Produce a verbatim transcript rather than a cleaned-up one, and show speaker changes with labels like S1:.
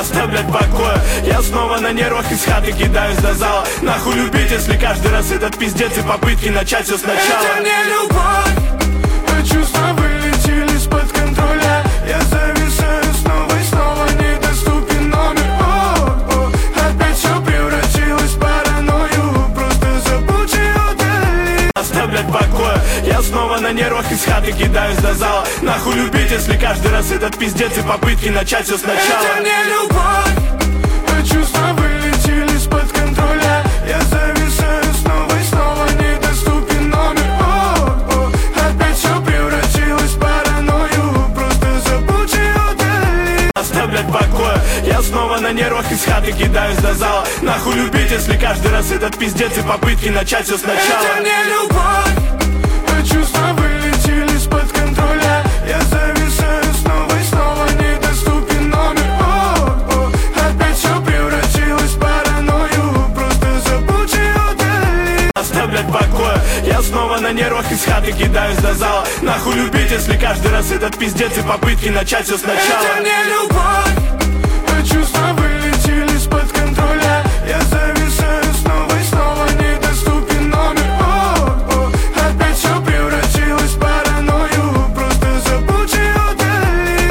S1: Оставь, блядь, покоя. Я снова на нервах из хаты кидаюсь до зала. Нахуй любить, если каждый раз этот пиздец и попытки начать все сначала.
S2: Это не любовь, а чувства вылетели из-под контроля. Я зависаю снова и снова, недоступен номер. О-о, опять все превратилось в паранойю. Просто забудь и удали.
S1: Оставь, блядь, покоя. Я снова на нервах из хаты кидаюсь до зала. Нахуй любить, если каждый раз этот пиздец и попытки начать все сначала.
S2: Это не любовь, а чувства вылетели из-под контроля. Я зависаю снова и снова, недоступен номер. О-о, опять все превратилось в паранойю. Просто забудь и удали.
S1: Оставь, блядь, покоя. Я снова на нервах из хаты кидаюсь до зала. Нахуй любить, если каждый раз этот пиздец и попытки начать все сначала.
S2: Это не любовь, а чувства вылетели из-под контроля. Я зависаю снова и снова, недоступен номер. О-о, опять все превратилось в паранойю. Просто забудь и удали.
S1: Оставь, блядь, покоя. Я снова на нервах из хаты кидаюсь до зала. Нахуй любить, если каждый раз этот пиздец и попытки начать все сначала.
S2: Это не любовь.